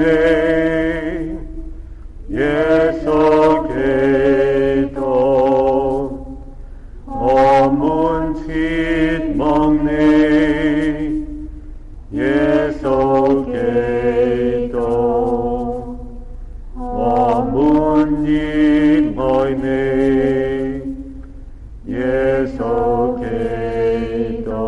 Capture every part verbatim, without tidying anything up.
耶穌基督，我們切望你，耶穌基督，我們熱愛你，耶穌基督，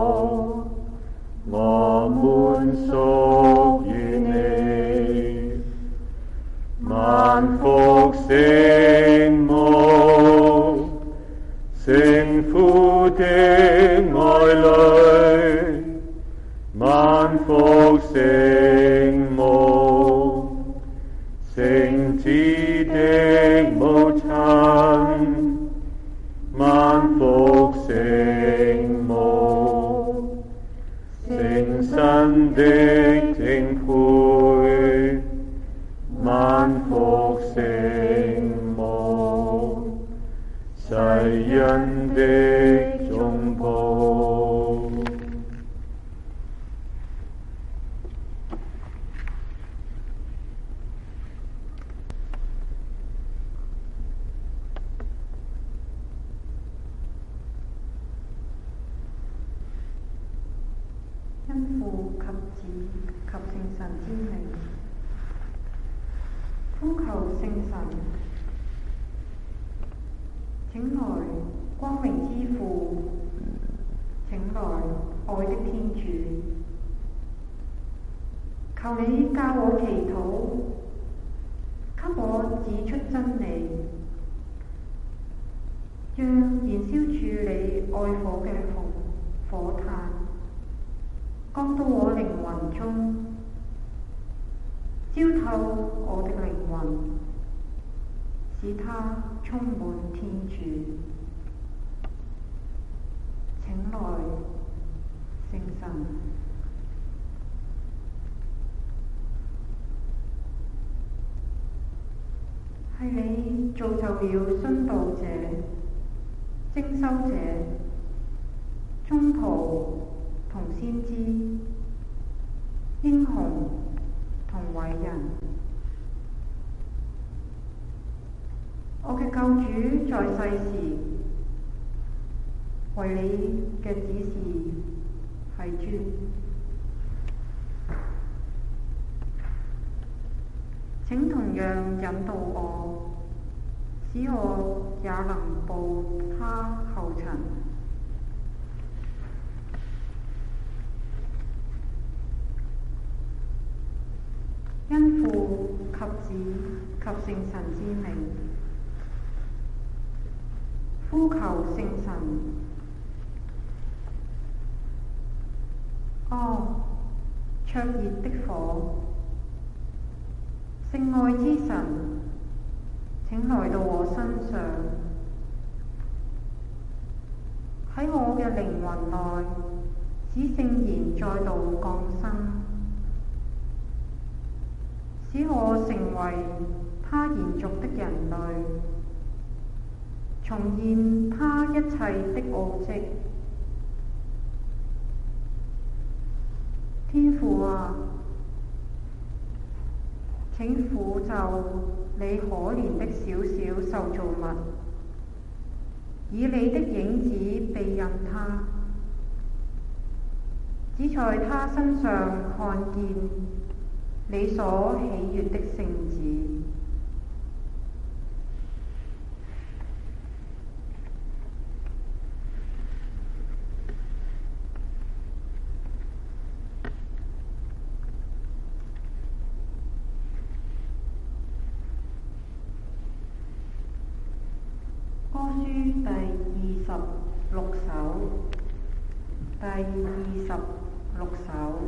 我們屬於你。萬福聖母，聖父的愛侶，萬福聖母，聖子的母親，萬福聖母，聖神的淨配，萬福聖母，世人的中保。 因父及子及聖神之名，呼求聖神，請來光榮之父，請來愛的天主，求你教我祈禱，給我指出真理，讓燃燒住你愛火嘅紅火炭降到我靈魂中，照透我的靈魂，使它充滿天主。請來，聖神。係你造就了殉道者、精修者、宗徒同先知、英雄同偉人。我嘅救主在世時，為你嘅指示係尊，請同樣引導我，使我也能步他後塵。因父及子及聖神之名，呼求聖神。哦，灼熱的火，聖愛之神，請來到我身上，喺我嘅靈魂內，使聖言再度降生，使我成為他延續的人類，重現他一切的奧蹟。天父啊，請撫就你可憐的小小受造物，以你的影子庇蔭他，只在他身上看見你所喜悅的聖子。歌書第二十六首，第二十六首。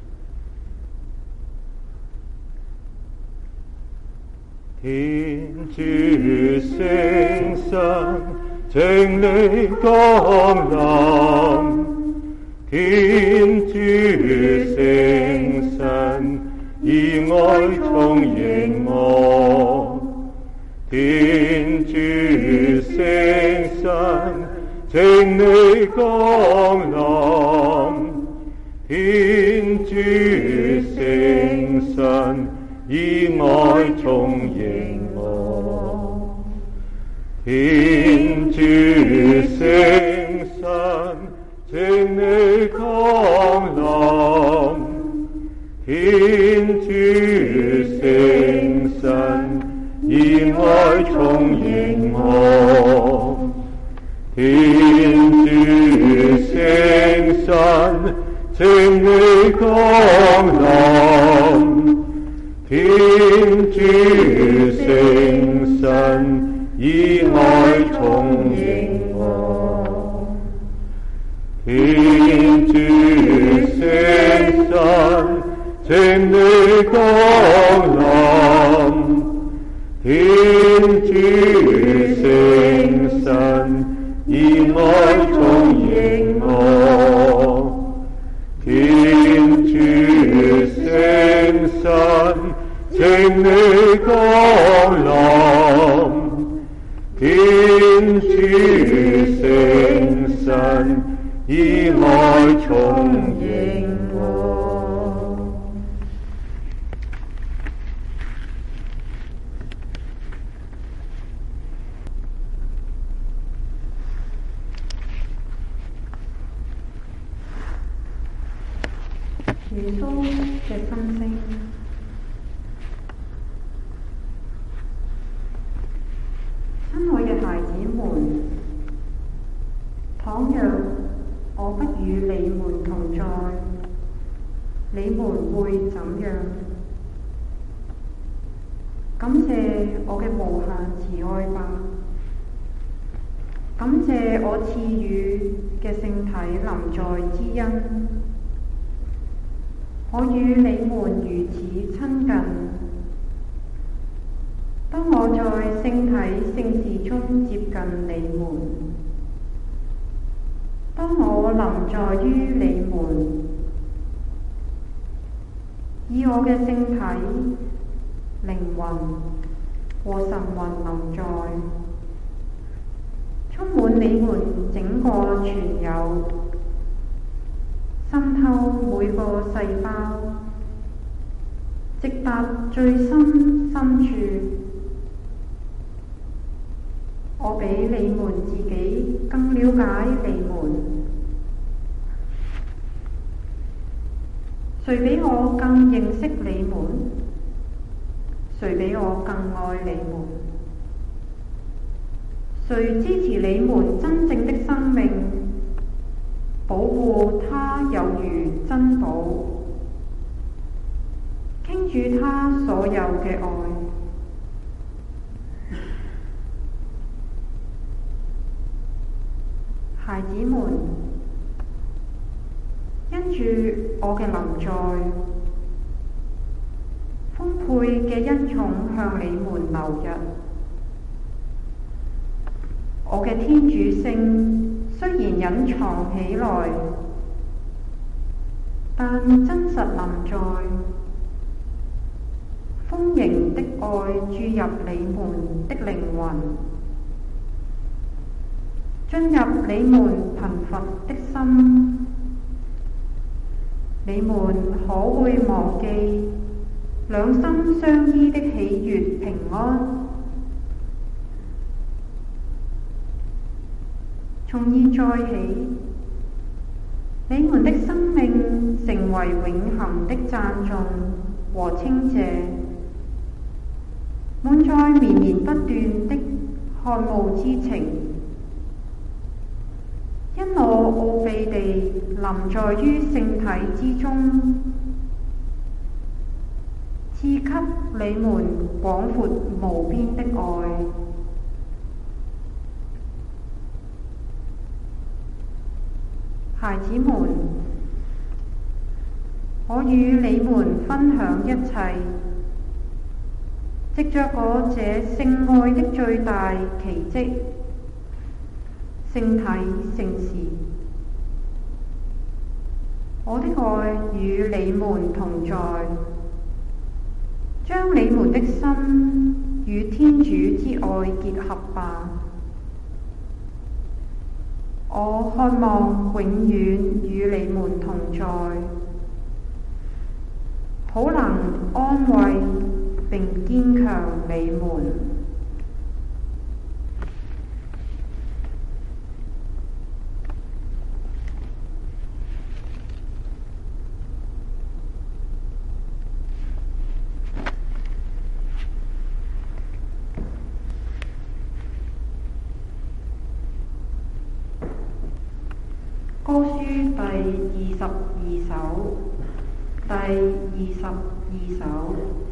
天主聖神，請你降臨，天主聖神，以愛充盈我，天主聖神，請你降臨，天主聖神， 以愛充盈我。天主聖神，請你降臨。天主聖神，以愛充盈我。天主聖神，請你降臨。天主聖神，以愛充盈我。天主聖神，請你降臨。天主聖神，以愛充盈我。天主聖神，請你降臨。天主聖神，以愛充盈我。 耶穌嘅心聲。親愛嘅孩子們，倘若我不與你們同在，你們會怎樣？感謝我嘅無限慈愛吧，感謝我賜予嘅聖體臨在之恩，我與你們如此親近。當我在聖體聖事中接近你們，當我臨在於你們，以我嘅聖體、靈魂和神魂臨在，充滿你們整個全有，滲透每個細胞，直達最深深處。我比你們自己更了解你們，誰比我更認識你們？誰比我更愛你們？誰支持你們真正的生命，保護它有如珍寶，傾注它所有嘅愛？孩子們，因住我嘅臨在，豐沛嘅恩寵向你們流溢。我嘅天主性雖然隱藏起來，但真實臨在，豐盈的愛注入你們的靈魂，進入你們貧乏的心，你們可會忘記兩心相依的喜悅平安？從現在起，你們的生命成為永恆的讚頌和稱謝，滿載綿綿不斷的渴慕之情。因我奧秘地臨在於聖體之中，賜給你們廣闊無邊的愛。孩子們，我與你們分享一切，藉着我這聖愛的最大奇蹟，聖體聖事。我的愛與你們同在，將你們的心與天主之愛結合吧。我渴望永遠與你們同在，好能安慰你們。歌書第二十二首，第二十二首。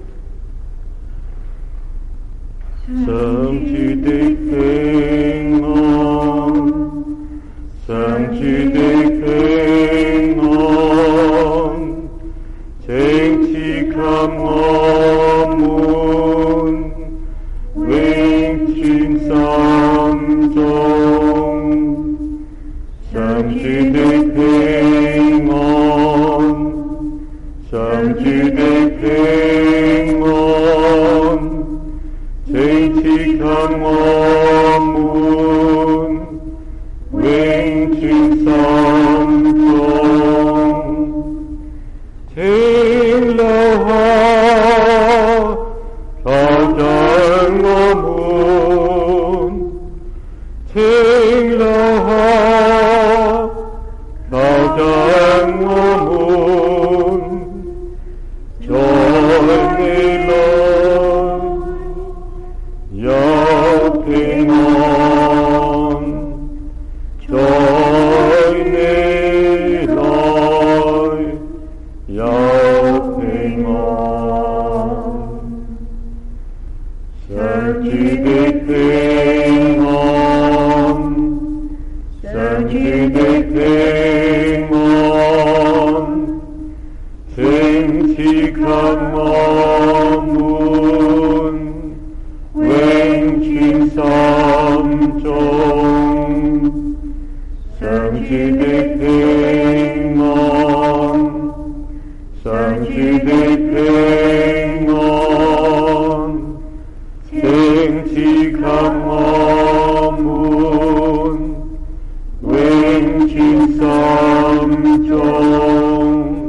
上主的平安，上主的平安，請賜給我們，永存心中。上主的平安，上主的平安，請賜給我們，永存心中。請留下，靠近我們，請留下，靠近我們，在你內有平安，在你內有平安。上主的平安，上主的平安，請賜給我們，永存心中。上主的平安，上主的平安，請賜給我們，永存心中。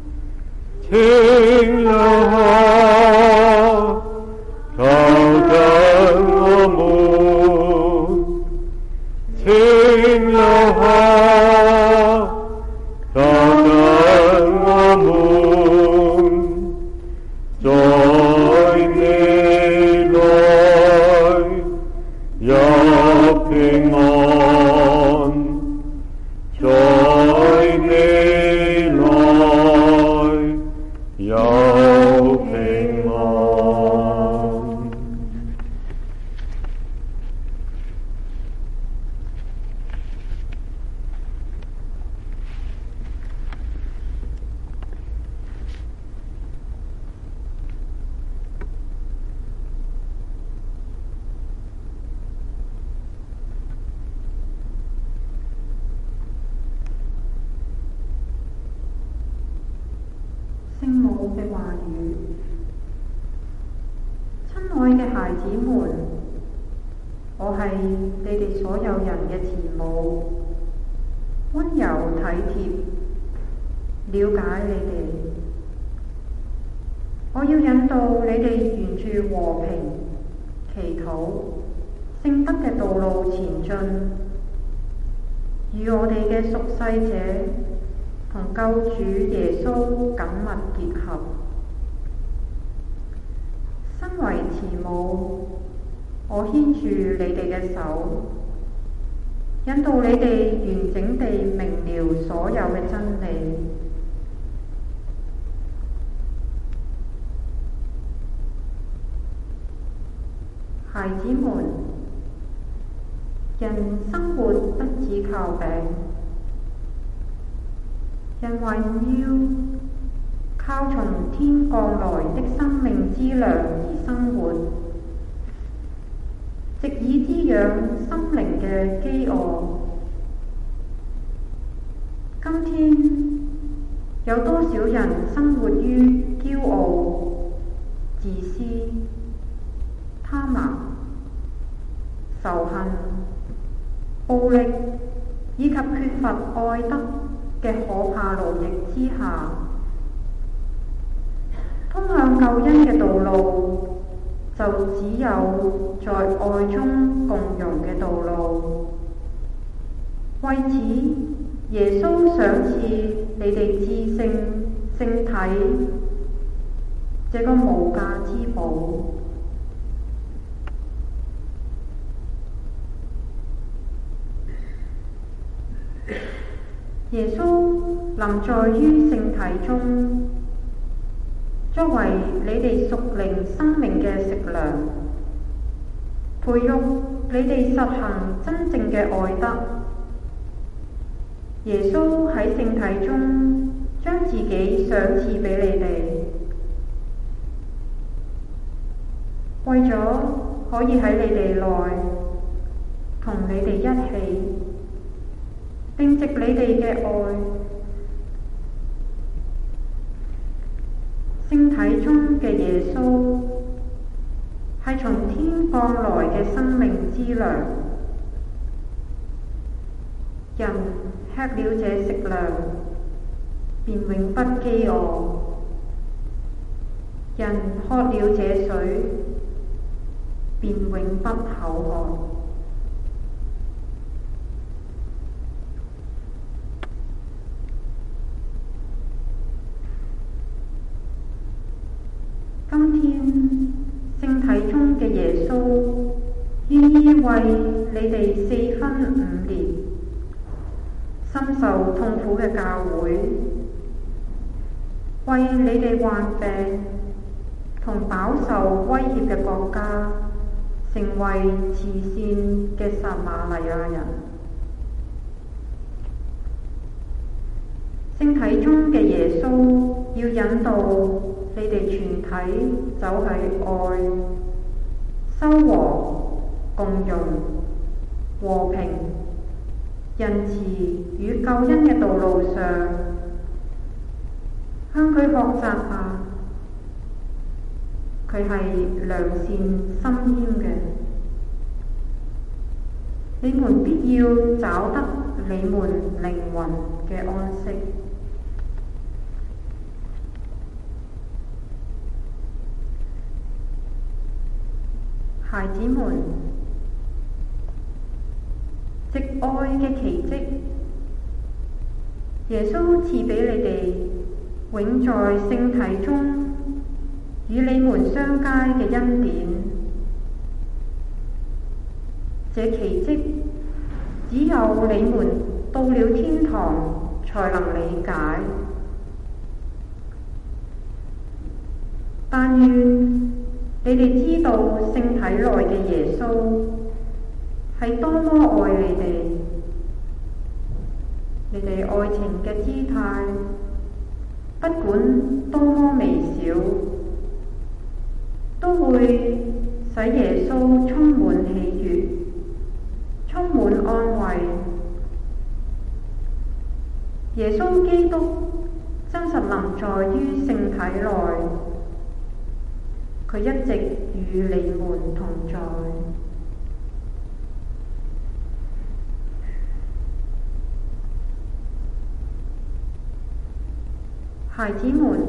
請留下，靠近我們，請留下，靠近我們，在你內有平安，在你內有平安。 聖母嘅話語。親愛嘅孩子們，我係你哋所有人嘅慈母，溫柔體貼，了解你哋。我要引導你哋沿住和平、祈禱、聖德嘅道路前進，與我哋嘅屬世者同救主耶穌緊密結合。身為慈母，我牽住你哋嘅手，引導你哋完整地明了所有嘅真理。孩子們，人生活不只靠餅，人還要靠從天降來的生命之糧而生活，藉以滋養心靈嘅飢餓。今天有多少人生活於驕傲、自私、貪婪、仇恨、暴力以及缺乏愛德嘅可怕奴役之下？通向救恩嘅道路就只有在愛中共融嘅道路。為此，耶穌賞賜你哋至聖聖體這個無價之寶。耶穌臨在於聖體中，作為你哋屬靈生命嘅食糧，培育你哋實行真正嘅愛德。耶穌喺聖體中將自己賞賜俾你哋，為咗可以喺你哋內同你哋一起定植你哋嘅愛。聖體中嘅耶穌係從天降來嘅生命之糧，人吃了這食糧，便永不飢餓；人喝了這水，便永不口渴。今天聖體中嘅耶穌願意為你哋四分五裂、深受痛苦嘅教會，為你哋患病同飽受威脅嘅國家，成為慈善嘅撒瑪黎亞人。聖體中嘅耶穌要引導你哋全體走喺愛、修和、共融、和平、仁慈與救恩嘅道路上，向佢學習吧。佢係良善心謙嘅，你們必要找得你們靈魂嘅安息。孩子們，藉愛嘅奇蹟，耶穌賜俾你哋永在聖體中與你們相交嘅恩典。這奇蹟只有你們到了天堂才能理解，但願你哋知道聖體內嘅耶穌係多麼愛你哋，你哋愛情嘅姿態，不管多麼微小，都會使耶穌充滿喜悅，充滿安慰。耶穌基督真實臨在於聖體內，佢一直與你們同在。孩子們，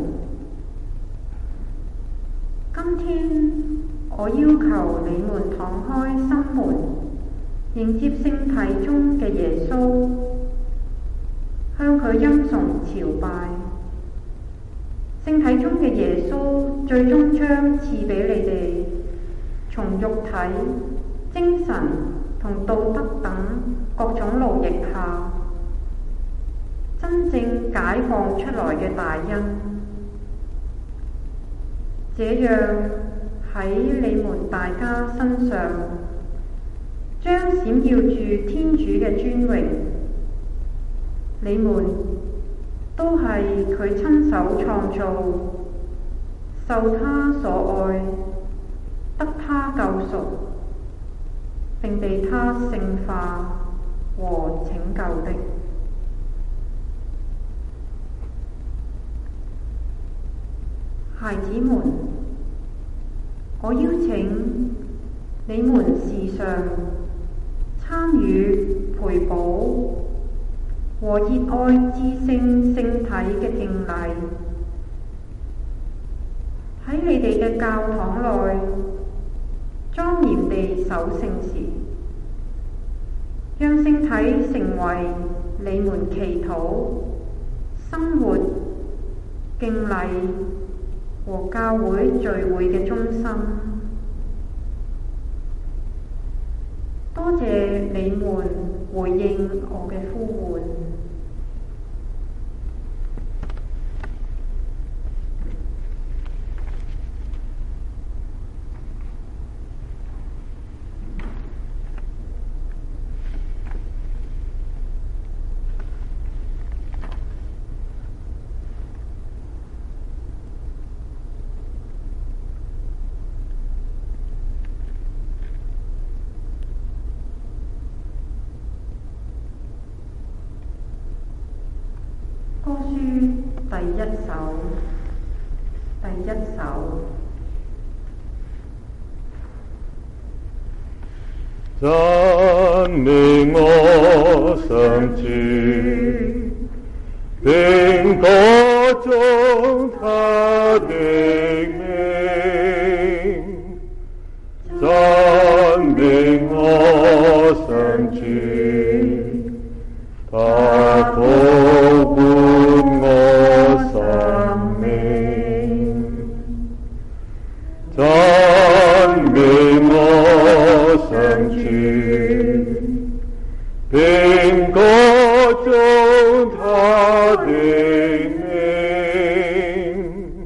今天我要求你們敞開心門，迎接聖體中嘅耶穌，向佢欽崇朝拜。聖體中嘅耶穌最終將賜俾你哋從肉體、精神同道德等各種奴役下真正解放出來嘅大恩，這樣喺你們大家身上將閃耀住天主嘅尊榮。你們都係佢親手創造，受他所愛，得他救贖，並被他聖化和拯救的。孩子們，我邀請你們時常參與賠補和熱愛至聖聖體嘅敬禮，喺你哋嘅教堂內莊嚴地守聖時，讓聖體成為你們祈禱、生活、敬禮和教會聚會嘅中心。多謝你們回應我嘅呼喚。歌書第一首，第一首。 讚美我上主，並歌頌他的名。讚美我上主，他保管我生命。讚美我上主，並歌頌他的名。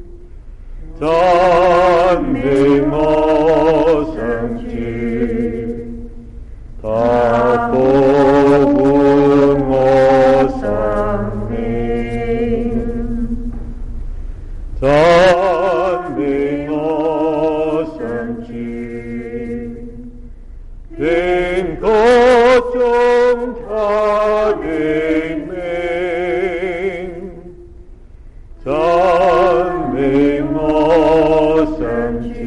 讚美我上主，他保管我生命。讚美我上主，並歌頌他的名。讚美我上主，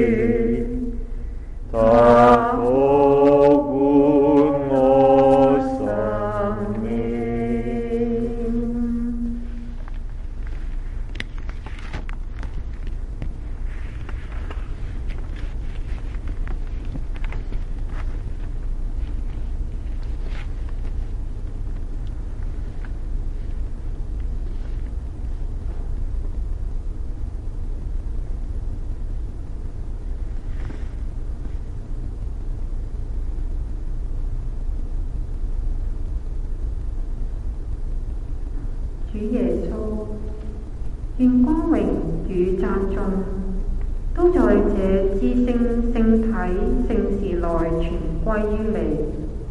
他保管我生命。 主耶穌，願光榮與讚頌都在這至聖聖體聖事內全歸於你。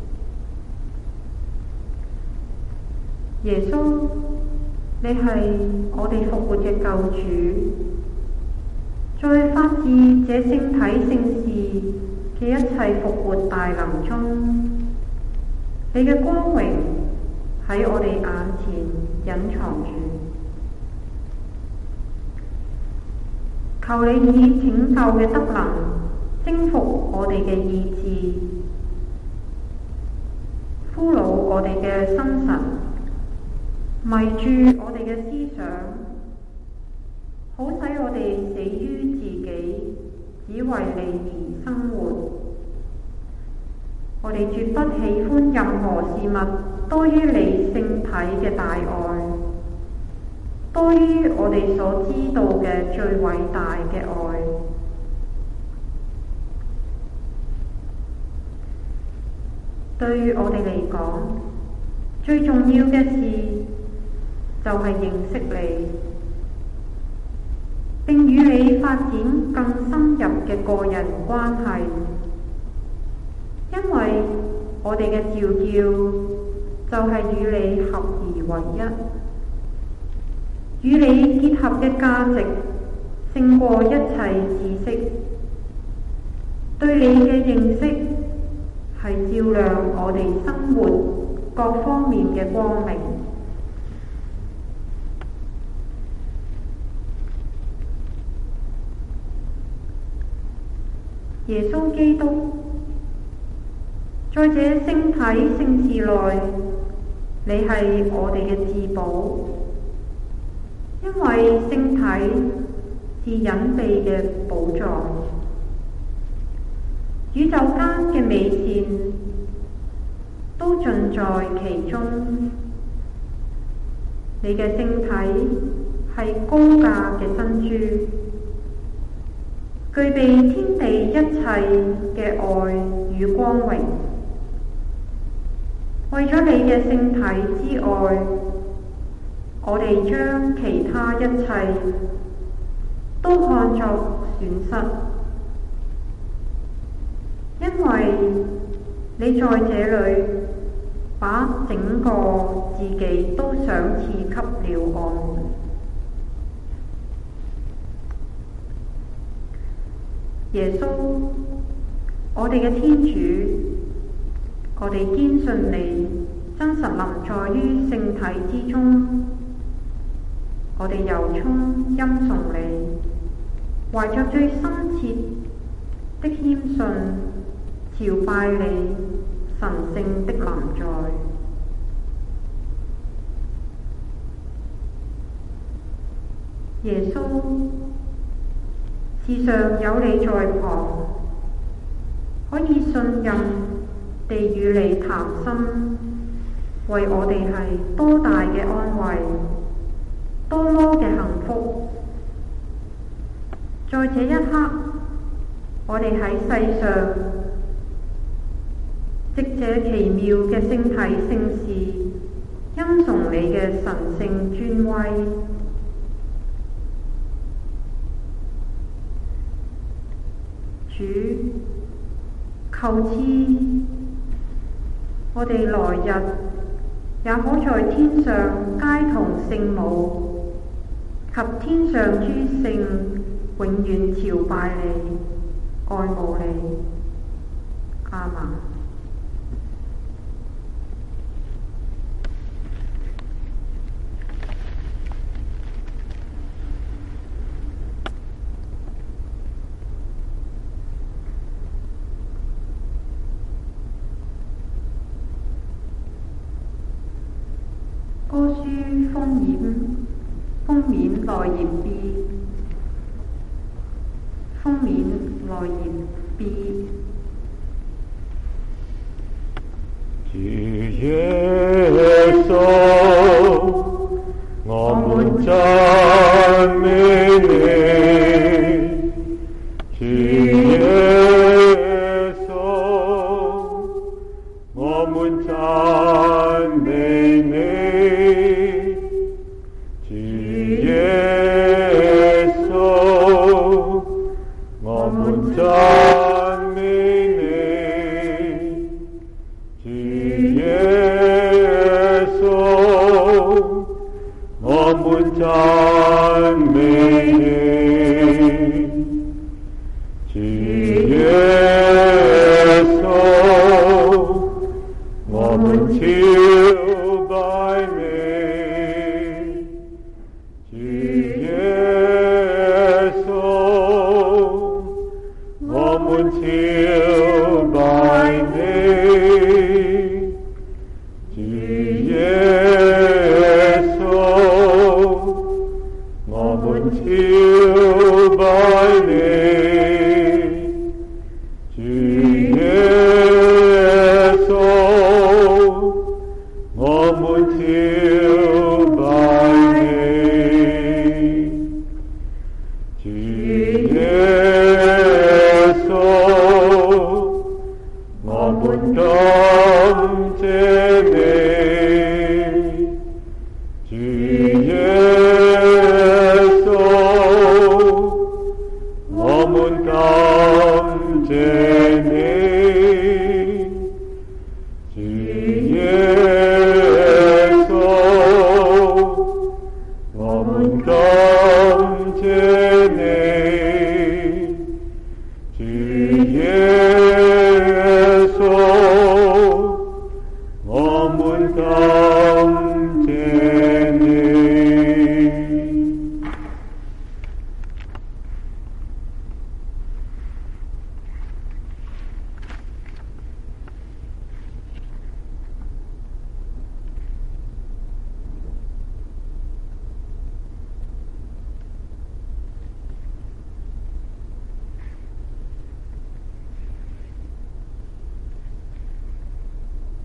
耶穌，你係我哋復活嘅救主，在發自這聖體聖事嘅一切復活大能中，你嘅光榮喺我哋眼前隱藏住。求你以拯救嘅德能征服我哋嘅意志，俘虜我哋嘅心神，迷住我哋嘅思想，好使我哋死於自己，只為你而生活。我哋絕不喜歡任何事物多於你聖體嘅大愛，多於我哋所知道嘅最偉大嘅愛。對於我哋嚟講，最重要嘅事就係認識你，並與你發展更深入嘅個人關係。因為我哋嘅召叫就係與你合而為一，與你結合嘅價值勝過一切知識。對你嘅認識係照亮我哋生活各方面嘅光明。耶穌基督，在這聖體聖事內，你係我哋嘅至寶，因為聖體是隱秘嘅寶藏。 宇宙間嘅美善都盡在其中。你嘅聖體係高價嘅珍珠，具備天地一切嘅愛與光榮。為咗你嘅聖體之愛，我哋將其他一切都看作損失，因為你在這裏把整個自己都賞賜給了我們。耶穌，我哋嘅天主，我哋堅信你真實臨在於聖體之中，我哋由衷欽崇你，懷着最深切的謙遜，朝拜你神聖的臨在。耶穌，時常有你在旁，可以信任地與你談心，為我哋係多大嘅安慰，多麼嘅幸福。在這一刻，我哋喺世上藉這奇妙嘅聖體聖事，欽崇你嘅神聖尊威。主，求賜我哋來日也可在天上偕同聖母及天上諸聖，永遠朝拜你、愛慕你。阿們。歌書封面封面內頁 B， 封面內頁 B。 主耶穌，我們讚美你。主耶穌，我們讚美你。主耶穌，我們讚美你。主耶穌，我們讚美你。主耶穌，我們朝拜你。主耶穌，我們朝拜你。主耶穌，我們朝拜你。主耶穌，我們朝拜你。主耶穌，我們感謝你。主耶穌，我們感謝你。主耶穌，我們感謝你。主耶穌，我們感謝你。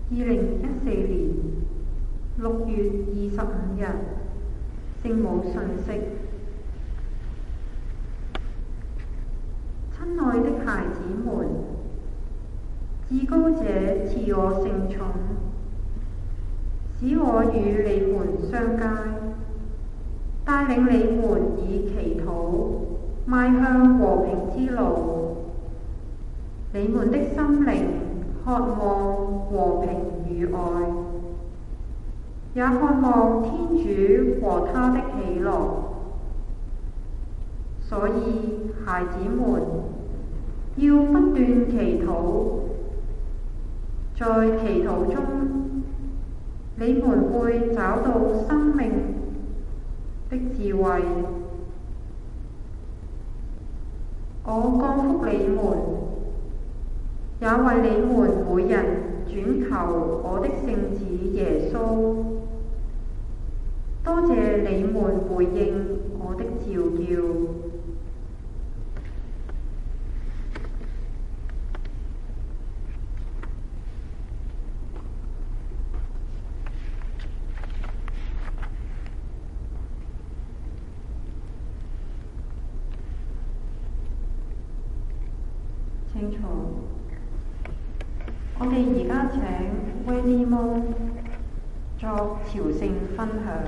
二零一四年六月二十五日，聖母訊息。親愛的孩子們，至高者賜我聖寵，使我與你們相交，帶領你們以祈禱邁向和平之路。你們的心靈渴望和平與愛，也渴望天主和他的喜樂。所以，孩子們要不斷祈禱，在祈禱中，你們會找到生命的智慧。我降福你們，也為你們每人轉求我的聖子耶穌。多謝你們回應我的召叫。請坐。我哋而家請威利蒙作朝聖分享。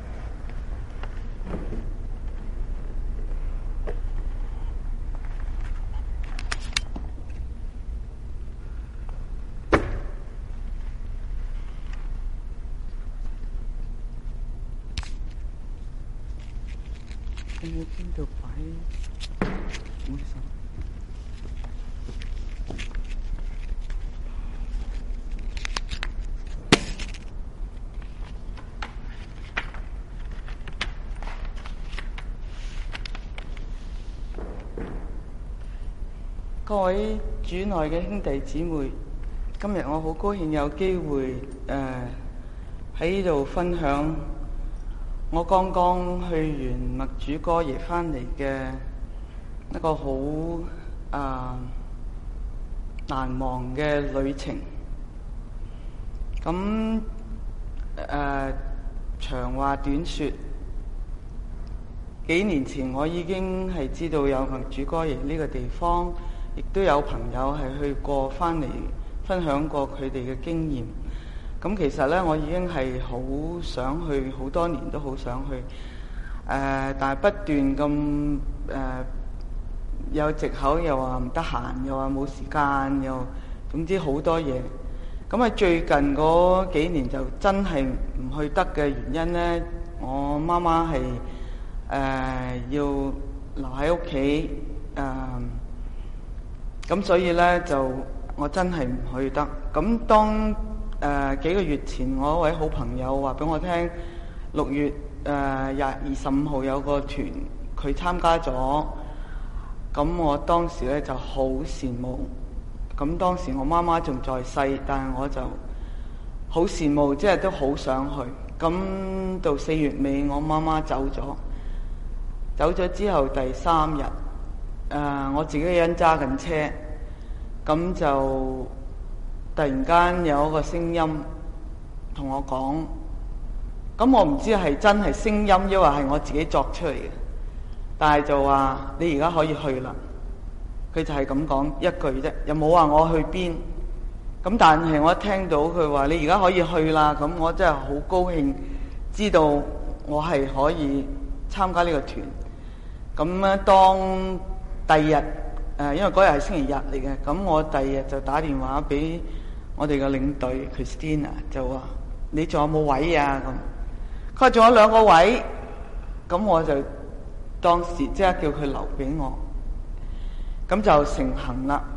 你喺邊度擺？唔好意思。各位主內嘅兄弟姊妹，今日我好高興有機會誒喺呢度分享我剛剛去完默主哥耶翻嚟嘅一個好啊、呃、難忘嘅旅程。咁誒、呃、長話短說，幾年前我已經係知道有默主哥耶呢個地方。亦都有朋友係去過翻嚟分享過佢哋嘅經驗。咁其實呢，我已經係好想去，好多年都好想去。誒、呃，但係不斷咁誒有藉口，又話唔得閒，又話冇時間，又總之好多嘢。咁喺最近嗰幾年就真係唔去得嘅原因呢，我媽媽係誒、呃、要留喺屋企誒。呃咁所以咧就我真係唔去得。咁當誒、呃、幾個月前，我一位好朋友話俾我聽，六月誒廿二十五號有個團，佢參加咗。咁我當時咧就好羨慕。咁當時我媽媽仲在世，但係我就好羨慕，即係都好想去。咁到四月尾，我媽媽走咗。走咗之後第三日。誒、uh, 我自己一人揸緊車，咁就突然間有一個聲音同我講，咁我唔知係真係聲音，抑或係我自己作出嚟嘅，但係就話你而家可以去啦。佢就係咁講一句啫，又冇話我去邊。咁但係我一聽到佢話你而家可以去啦，咁我真係好高興，知道我係可以參加呢個團。咁咧當第二日，誒、呃，因為嗰日係星期日嚟嘅，咁我第二日就打電話俾我哋嘅領隊 Christina， 就話你仲有冇位啊？咁佢話仲有兩個位，咁我就當時即刻叫佢留俾我，咁就成行啦。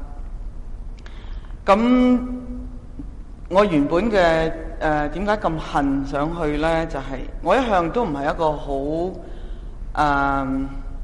咁我原本嘅誒點解咁恨想去咧？就係、是、我一向都唔係一個好誒。呃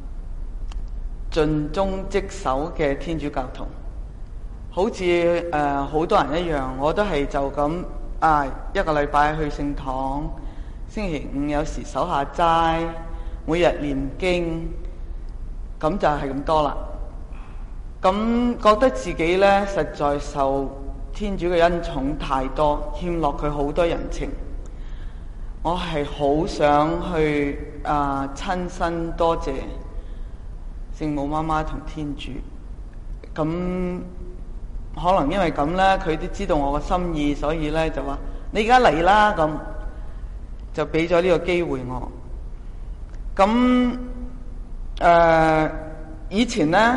盡忠職守嘅天主教徒，好似誒好多人一樣，我都係就咁啊一個禮拜去聖堂，星期五有時守下齋，每日念經，咁就係咁多啦。咁覺得自己咧實在受天主嘅恩寵太多，欠落佢好多人情。我係好想去啊親身多謝聖母媽媽同天主。咁可能因為咁咧，佢都知道我嘅心意，所以咧就話你而家嚟啦，咁就俾咗呢個機會我。咁誒、呃、以前咧，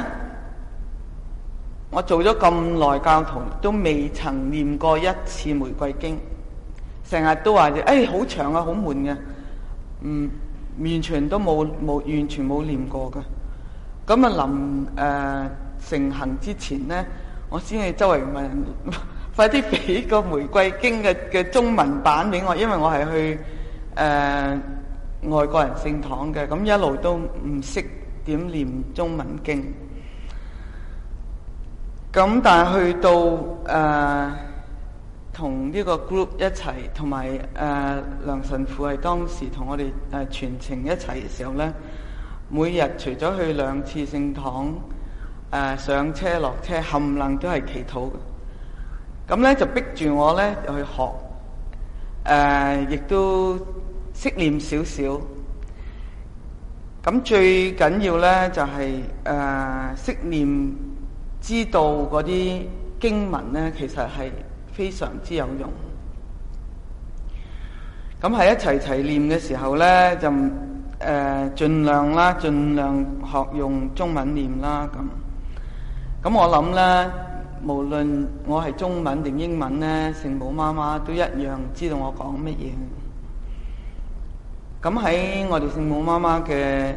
我做咗咁耐教徒，都未曾念過一次玫瑰經，成日都話誒好長啊，好悶嘅，嗯，完全都冇冇完全冇念過嘅。咁啊臨誒成行之前咧，我先去周圍問人，快啲俾個玫瑰經嘅嘅中文版俾我，因為我係去誒、呃、外國人聖堂嘅，咁一路都唔識點念中文經。咁但係去到誒同呢個 group 一齊，同埋誒梁神父係當時同我哋誒、呃、全程一齊嘅時候咧，每日除咗去兩次聖堂，誒、呃、上車落車冚唪唥都係祈禱嘅。咁咧就逼住我咧去學，誒、呃、亦都識念少少。咁最緊要咧就係誒識念。知道嗰啲經文咧，其實係非常之有用。咁喺一齊齊念嘅時候咧，就誒、呃、盡量啦，盡量學用中文念啦。咁咁我諗咧，無論我係中文定英文咧，聖母媽媽都一樣知道我講乜嘢。咁喺我哋聖母媽媽嘅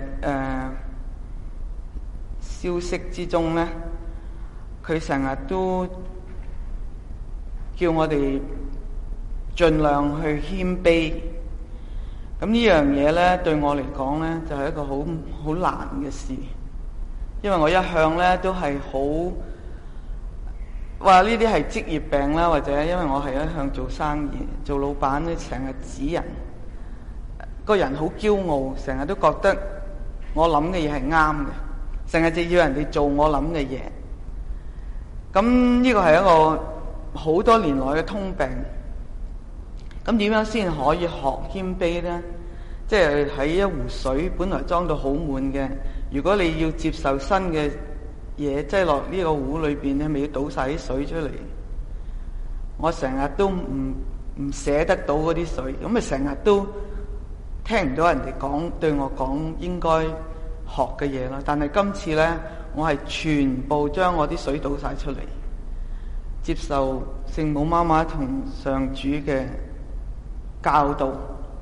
誒消息之中咧，佢成日都叫我哋盡量去謙卑。咁呢樣嘢咧，對我嚟講咧，就係一個好好難嘅事，因為我一向咧都係好話呢啲係職業病啦，或者因為我係一向做生意做老闆咧，成日指人，個人好驕傲，成日都覺得我諗嘅嘢係啱嘅，成日就要人哋做我諗嘅嘢。咁呢個係一個好多年來嘅通病。咁點樣先可以學謙卑呢？即係喺一壺水本來裝到好滿嘅，如果你要接受新嘅嘢擠落呢個壺裏邊，你咪要倒晒啲水出嚟。我成日都唔唔捨得倒嗰啲水，咁咪成日都聽唔到人哋講對我講應該學嘅嘢啦。但係今次呢，我係全部將我啲水倒晒出嚟，接受聖母媽媽同上主嘅教導。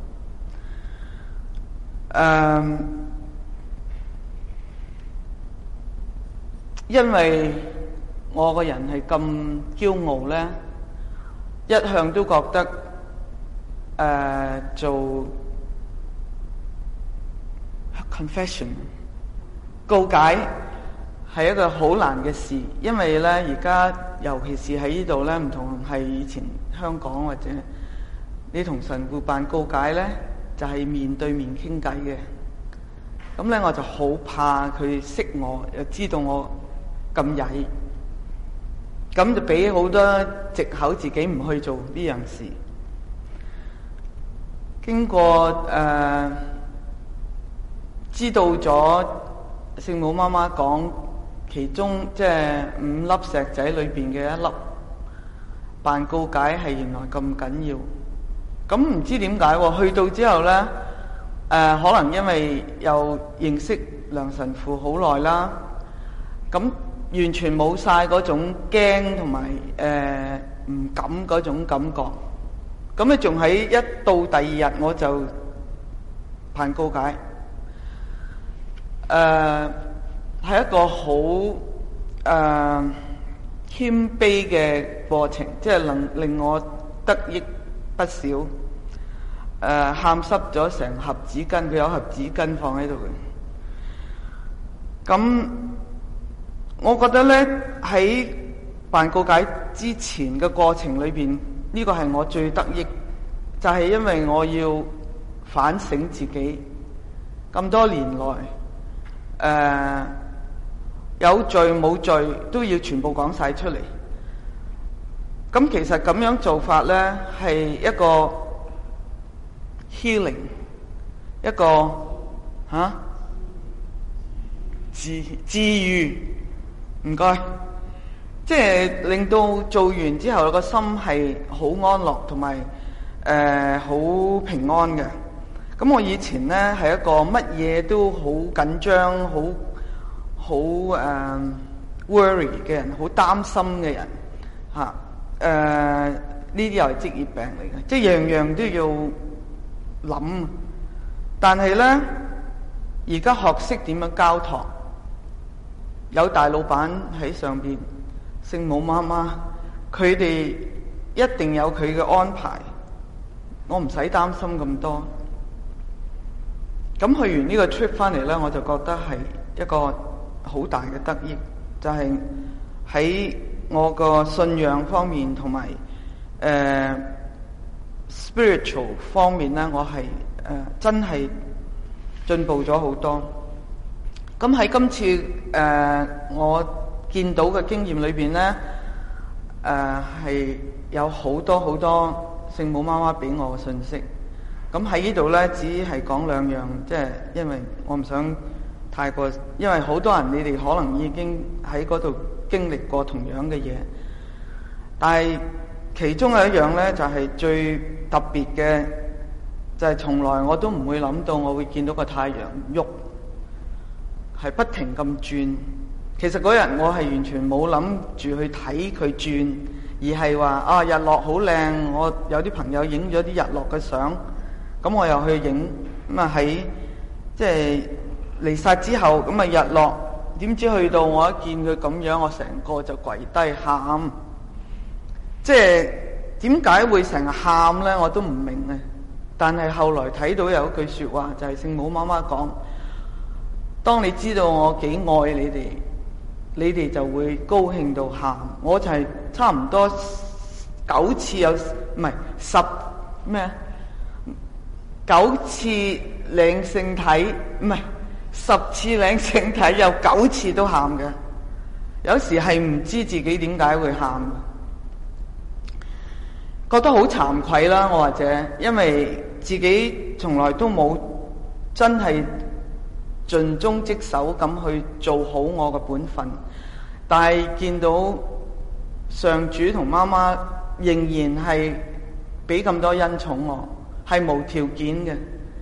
誒，因為我個人係咁驕傲咧，一向都覺得誒做 confession 告解係一個好難嘅事，因為咧而家尤其是喺呢度咧，唔同係以前香港或者你同神父辦告解咧，就係面對面傾偈嘅。咁咧我就好怕佢識我，又知道我咁曳，咁就俾好多藉口自己唔去做呢樣事。經過誒、呃、知道咗聖母媽媽講，其中即係五粒石仔裏邊嘅一粒辦告解係原來咁緊要。咁唔知點解喎？去到之後咧，誒、呃、可能因為又認識梁神父好耐啦，咁完全冇晒嗰種驚同埋誒唔敢嗰種感覺。咁咧仲喺一到第二日我就辦告解，誒、呃、係一個好誒、呃、謙卑嘅過程，即係能令我得益不少。誒喊濕咗成盒紙巾，佢有盒紙巾放喺度嘅。咁我覺得咧喺辦告解之前嘅過程裏邊，呢個係我最得益，就係因為我要反省自己咁多年來誒、呃、有罪冇罪都要全部講晒出嚟。 咁其實咁樣做法呢，係一個 healing， 一個嚇、啊、治治癒，唔該，即係令到做完之後個心係好安樂同埋誒好平安嘅。咁我以前呢，係一個乜嘢都好緊張、好好誒 worry 嘅人，好擔心嘅人嚇。誒呢啲又係職業病嚟嘅，即係樣樣都要諗。但係呢，而家學識點樣交託，有大老闆喺上邊，聖母媽媽，佢哋一定有佢嘅安排，我唔使擔心咁多。咁去完呢個 trip 翻嚟呢，我就覺得係一個好大嘅得益，就係喺我個信仰方面同埋誒 spiritual 方面咧，我係誒、呃、真係進步咗好多。咁喺今次誒、呃、我見到嘅經驗裏邊咧，誒係有好多好多聖母媽媽俾我嘅信息。咁喺呢度咧，只係講兩樣，即係因為我唔想太過，因為好多人你哋可能已經喺嗰度經歷過同樣嘅嘢，但係其中有一樣呢，就係最特別嘅，就係從來我都唔會諗到我會見到個太陽喐，係不停咁轉。其實嗰日我係完全冇諗住去睇佢轉，而係話啊日落好靚，我有啲朋友影咗啲日落嘅相，咁我又去影，咁啊喺即係彌撒之後，咁啊日落。點知去到我一見佢咁樣，我成個就跪低喊，即係點解會成日喊呢？我都唔明啊！但係後來睇到有一句說話，就係聖母媽媽講：當你知道我幾愛你哋，你哋就會高興到喊。我就係差唔多九次有，唔係十咩啊？九次領聖體，唔係。十次領聖體有九次都喊嘅，有時係唔知自己點解會喊，覺得好慚愧啦。我或者因為自己從來都冇真係盡忠職守咁去做好我嘅本分，但係見到上主同媽媽仍然係俾咁多恩寵我，係無條件嘅。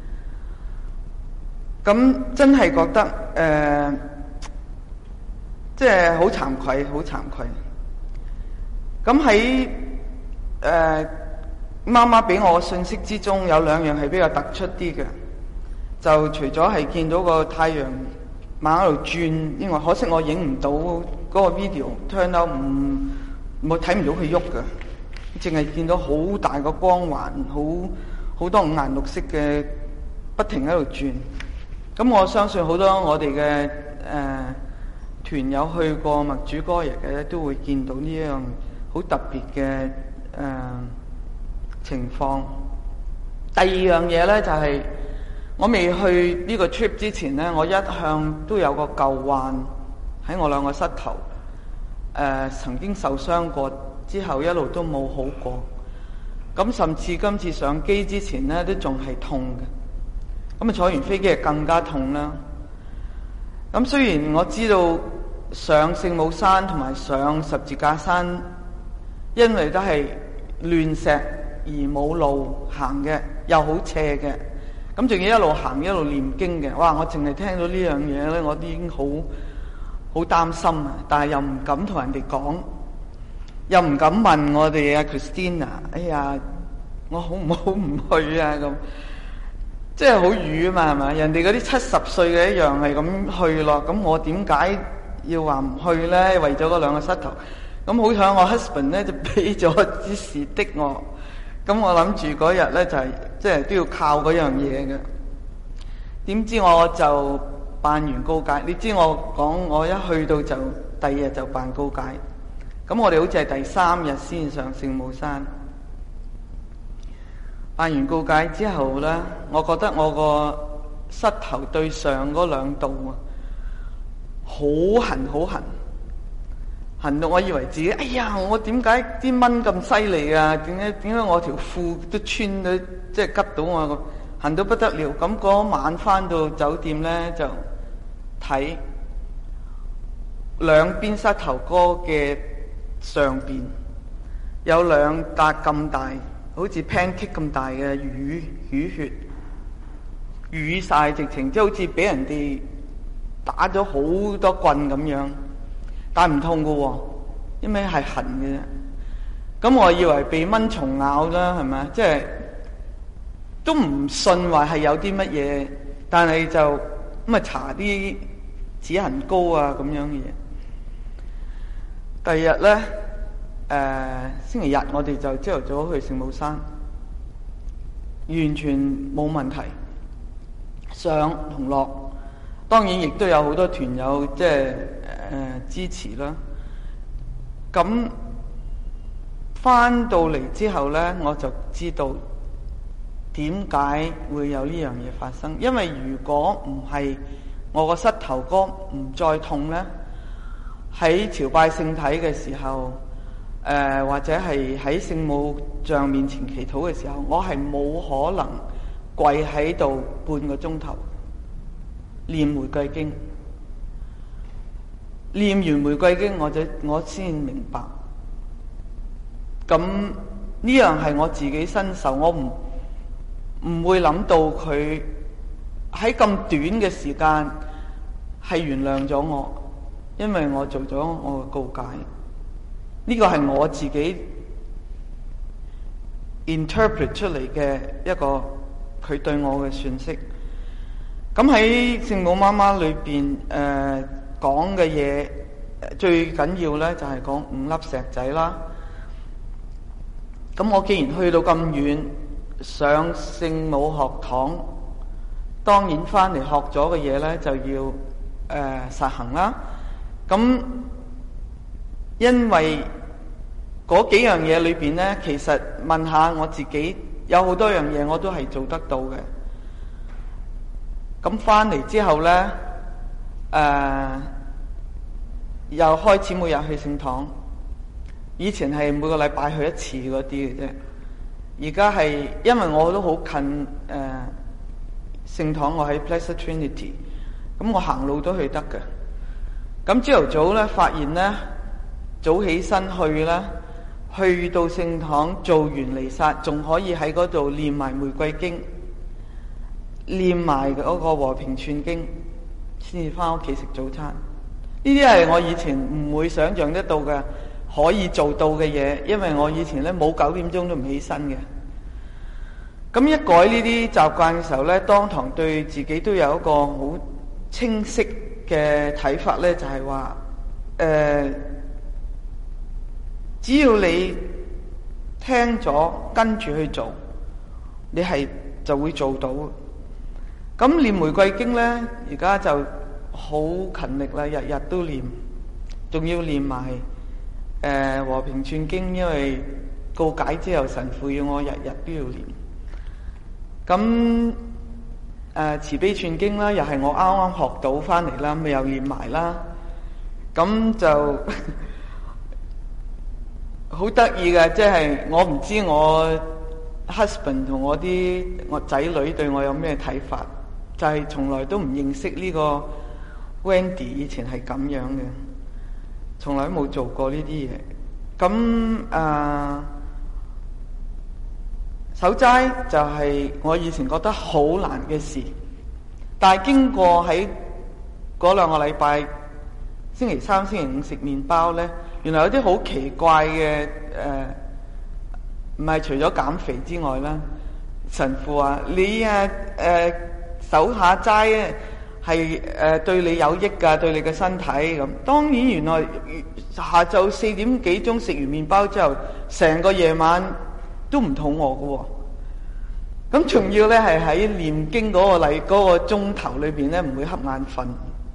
咁真係覺得誒，即係好慚愧，好慚愧。咁喺誒媽媽俾我嘅信息之中，有兩樣係比較突出啲嘅，就除咗係見到個太陽猛喺度轉，因為可惜我影唔到嗰個 video， turn out 唔我睇唔到佢喐嘅，淨係見到好大個光環，好好多五顏六色嘅不停喺度轉。咁我相信好多我哋嘅誒團友去過默主哥耶嘅咧，都會見到呢樣好特別嘅誒、呃、情況。第二樣嘢咧就係、是、我未去呢個 trip 之前咧，我一向都有個舊患喺我兩個膝頭，誒、呃、曾經受傷過，之後一路都冇好過。咁甚至今次上機之前咧，都仲係痛嘅。咁啊，坐完飛機係更加痛啦。咁雖然我知道上聖母山同埋上十字架山，因為都係亂石而冇路行嘅，又好斜嘅，咁仲要一路行一路念經嘅。哇！我淨係聽到呢樣嘢咧，我都已經好好擔心啊！但係又唔敢同人哋講，又唔敢問我哋阿 Christina， 哎呀，我好唔好唔去啊？咁。即係好瘀啊嘛，係嘛？人哋嗰啲七十歲嘅一樣係咁去咯，咁我點解要話唔去咧？為咗嗰兩個膝頭，咁好彩我 husband 咧就俾咗支士的我，咁我諗住嗰日咧就係即係都要靠嗰樣嘢嘅。點知我就辦完告解，你知我講我一去到就第二日就辦告解，咁我哋好似係第三日先上聖母山。辦完告解之後呢，我覺得我個膝頭對上嗰兩度啊，好痕好痕， 痕到我以為自己，哎呀，我點解啲蚊咁犀利啊？點解點解我條褲都穿到，即係拮到我，痕到不得了。咁嗰晚翻到酒店咧，就睇兩邊膝頭哥嘅上邊有兩笪咁大，好似 pancake 咁大嘅淤淤血，淤晒直情，即係好似俾人哋打咗好多棍咁樣。但唔痛噶喎，因為係痕嘅啫。咁我以為被蚊蟲咬啦，係咪？即係都唔信話係有啲乜嘢，但係就咁啊搽啲止痕膏啊咁樣嘅嘢。第二日咧，誒、呃、星期日我哋就朝頭早去聖母山，完全冇問題，上同落。當然亦都有好多團友即係誒、呃、支持啦。咁翻到嚟之後咧，我就知道點解會有呢樣嘢發生。因為如果唔係我個膝頭哥唔再痛咧，喺朝拜聖體嘅時候，誒、呃、或者係喺聖母像面前祈禱嘅時候，我係冇可能跪喺度半個鐘頭。念玫瑰經，念完玫瑰經，我就我先明白。咁呢樣係我自己身受，我唔唔會諗到佢喺咁短嘅時間係原諒咗我，因為我做咗我嘅告解。呢個係我自己 interpret 出嚟嘅一個佢對我嘅訊息。咁喺聖母媽媽裏邊誒講嘅嘢，最緊要咧就係講五粒石仔啦。咁我既然去到咁遠上聖母學堂，當然翻嚟學咗嘅嘢咧就要誒、呃、實行啦。咁因為嗰幾樣嘢裏邊咧，其實問下我自己，有好多樣嘢我都係做得到嘅。咁翻嚟之後咧，誒、呃、又開始每日去聖堂。以前係每個禮拜去一次嗰啲嘅啫，而家係因為我都好近誒、呃、聖堂，我喺 Blessed Trinity，咁我行路都去得嘅。咁朝頭早咧，發現咧早起身去啦，去到聖堂做完彌撒，仲可以喺嗰度念埋玫瑰經。念埋嗰個和平串經，先至翻屋企食早餐。呢啲係我以前唔會想象得到嘅，可以做到嘅嘢。因為我以前咧冇九點鐘都唔起身嘅。咁一改呢啲習慣嘅時候咧，當堂對自己都有一個好清晰嘅睇法咧，就係話誒，只要你聽咗跟住去做，你係就會做到。咁念玫瑰經咧，而家就好勤力啦，日日都念，仲要念埋誒、呃、和平串經，因為告解之後神父要我日日都要念。咁誒、呃、慈悲串經啦，又係我啱啱學到翻嚟啦，咪又念埋啦。咁就好得意嘅，即係我唔知我 husband 同我啲我仔女對我有咩睇法。就係從來都唔認識呢個 Wendy 以前係咁樣嘅，從來都冇做過呢啲嘢。咁誒守齋就係我以前覺得好難嘅事，但係經過喺嗰兩個禮拜，星期三、星期五食麵包咧，原來有啲好奇怪嘅誒，唔、呃、係除咗減肥之外啦，神父話你啊誒。呃守下齋咧係誒對你有益㗎，對你嘅身體咁。當然原來下晝四點幾鐘食完麵包之後，成個夜晚都唔肚餓嘅喎。咁仲要咧係喺念經嗰個禮嗰個鐘頭裏邊咧，唔會瞌眼瞓。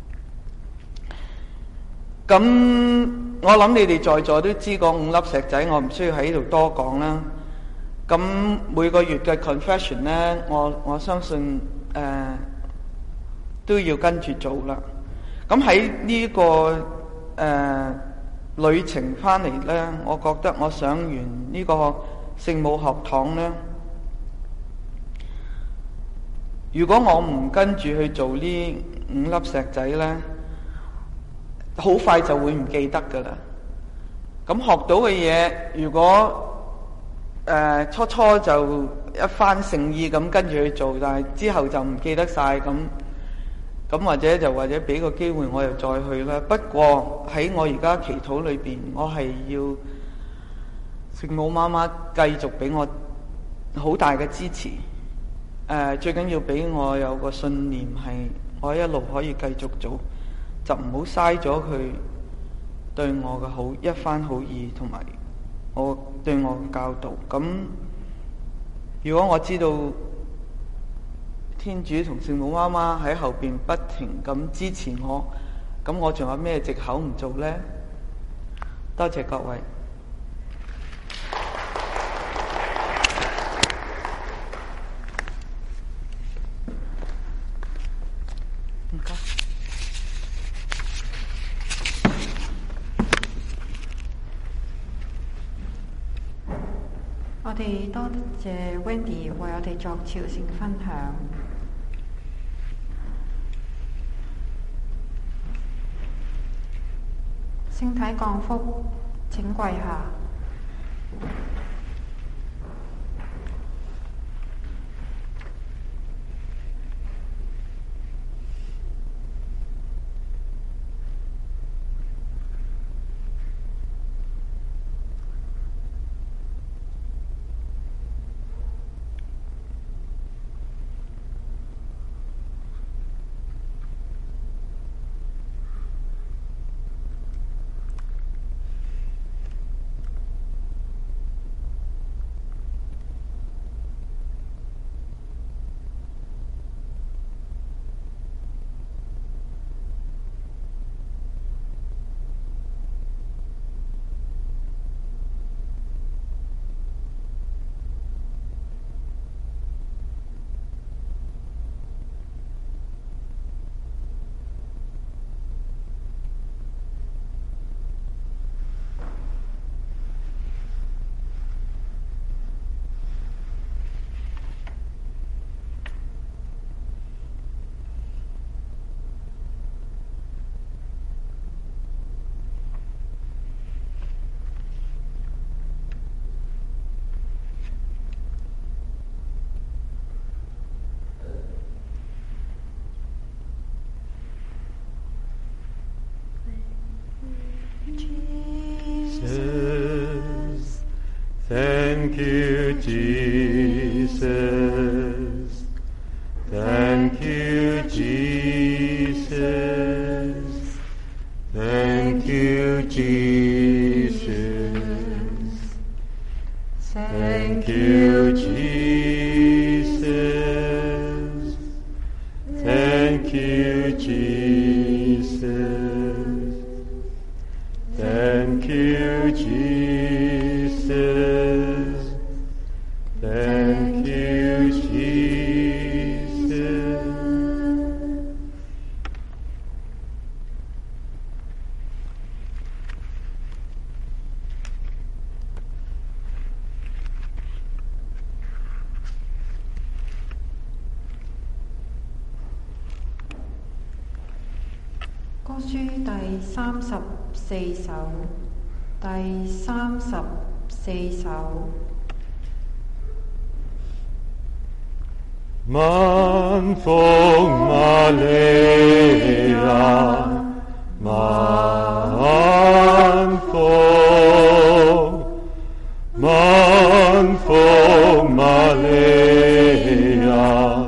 咁我諗你哋在座都知嗰五粒石仔，我唔需要喺呢度多講啦。咁每個月嘅 confession 咧，我我相信。誒、呃、都要跟住做啦。咁喺呢個誒旅程翻嚟呢，我覺得我上完呢個聖母學堂呢，如果我唔跟住去做呢五粒石仔呢，好快就會唔記得噶啦。咁學到嘅嘢，如果誒、呃、初初就一番誠意咁跟住去做，但係之後就唔記得晒咁。咁或者就或者俾個機會我又再去啦。不過喺我而家祈禱裏邊，我係要聖母媽媽繼續俾我好大嘅支持。誒、呃，最緊要俾我有個信念係我一路可以繼續做，就唔好嘥咗佢對我嘅好一番好意，同埋我對我嘅教導。咁如果我知道天主同聖母媽媽喺後邊不停咁支持我，咁我仲有咩藉口唔做呢？多謝各位。唔該。 我哋多謝 Wendy 為我哋作朝聖分享。聖體降福，請跪下。 Thank you, Jesus. Thank you, Jesus. Thank you, Jesus. Thank you, Jesus. Thank you, Jesus. Thank you, Jesus. Thank you, Jesus. 歌書第三十四首，第三十四首。 萬福瑪利亞，萬福，萬福瑪利亞，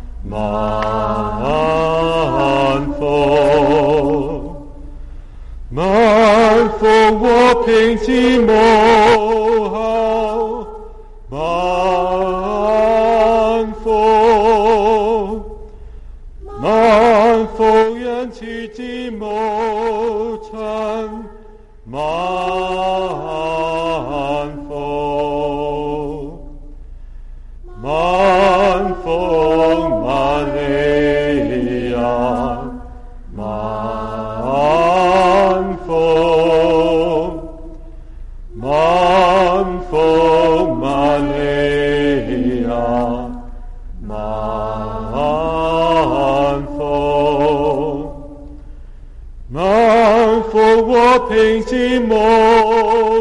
萬福，萬福和平之母后，萬福，萬福仁慈之母親，萬福，萬福瑪利亞，萬福。 路。